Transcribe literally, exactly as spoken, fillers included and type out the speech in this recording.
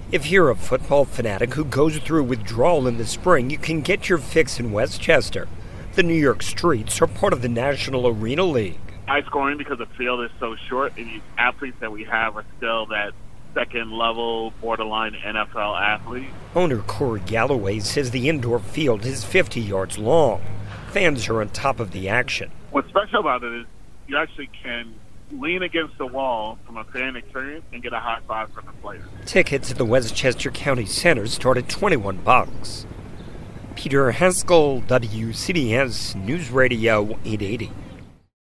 If you're a football fanatic who goes through withdrawal in the spring, you can get your fix in Westchester. The New York Streets are part of the National Arena League. High scoring because the field is so short, and the athletes that we have are still that second-level, borderline N F L athlete. Owner Corey Galloway says the indoor field is fifty yards long. Fans are on top of the action. What's special about it is you actually can lean against the wall from a fan experience and get a high five from the players. Tickets at the Westchester County Center start at twenty-one bucks. Peter Haskell, W C D S News Radio eight eighty.